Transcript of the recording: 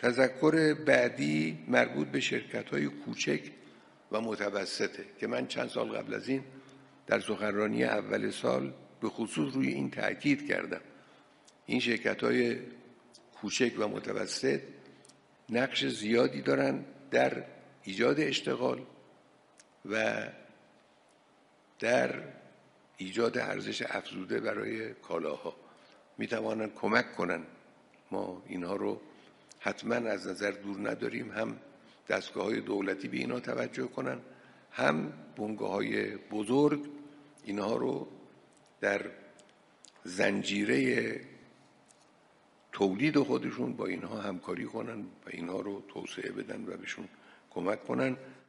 تذکر بعدی مربوط به شرکت‌های کوچک و متوسطه که من چند سال قبل از این در سخنرانی اول سال به خصوص روی این تأکید کردم. این شرکت‌های کوچک و متوسط نقش زیادی دارن در ایجاد اشتغال و در ایجاد ارزش افزوده برای کالاها. میتوانن کمک کنن. ما اینها رو حتما از نظر دور نداریم، هم دستگاه‌های دولتی به اینها توجه کنن، هم بنگاه‌های بزرگ اینها رو در زنجیره تولید خودشون با اینها همکاری کنن و اینها رو توسعه بدن و بهشون کمک کنن